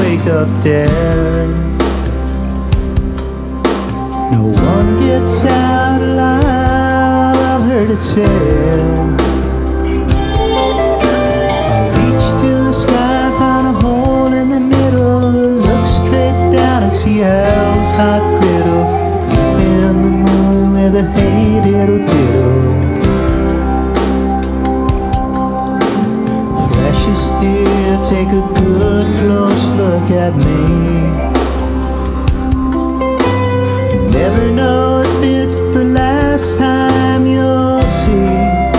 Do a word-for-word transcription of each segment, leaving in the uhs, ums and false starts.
wake up dead. No one gets out alive, I've heard it said. I'll reach to the sky, find a hole in the middle, look straight down and see hell's hot griddle. Deep in the moon with a hey diddle diddle. Precious dear, take a good close look at me. Never know if it's the last time you'll see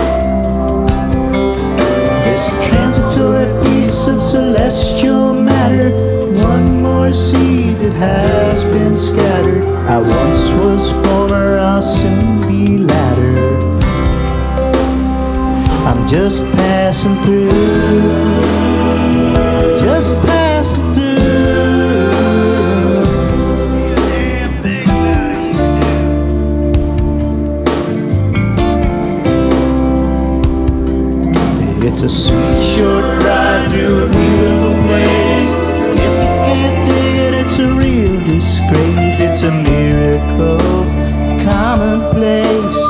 this transitory piece of celestial matter. One more seed that has been scattered. I once was former, I'll soon be latter. I'm just passing through, just passing through. It's a sweet short ride through a beautiful place. If you can't do it, it's a real disgrace. It's a miracle, commonplace.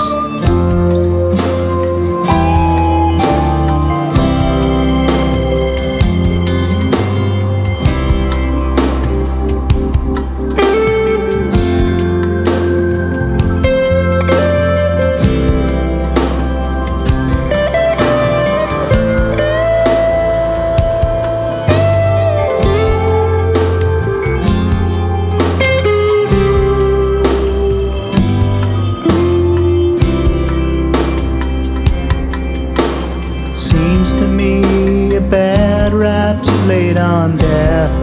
Seems to me a bad rap's laid on death,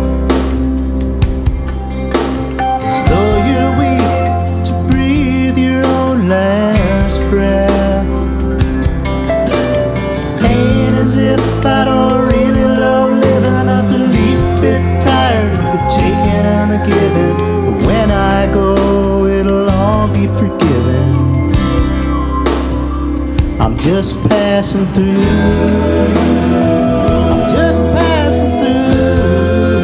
as though you're weak to breathe your own last breath. Ain't as if I don't really love living, not the least bit tired of the taking and the giving. But when I go, it'll all be forgiven. I'm just passing through, I'm just passing through.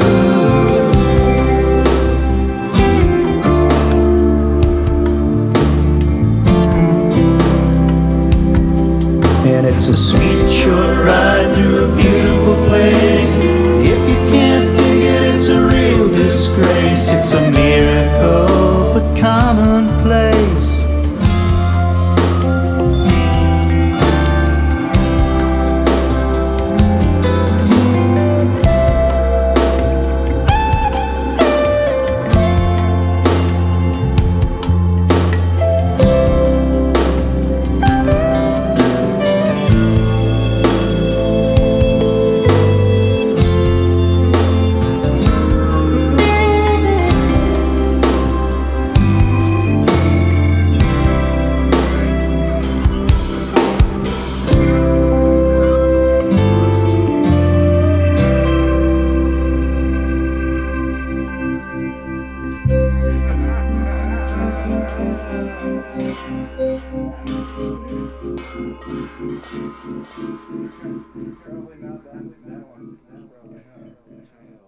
And it's a sweet short ride through a beautiful place. If you can't dig it, it's a real disgrace. It's a miracle, but commonplace. Probably not that, that one. Probably not.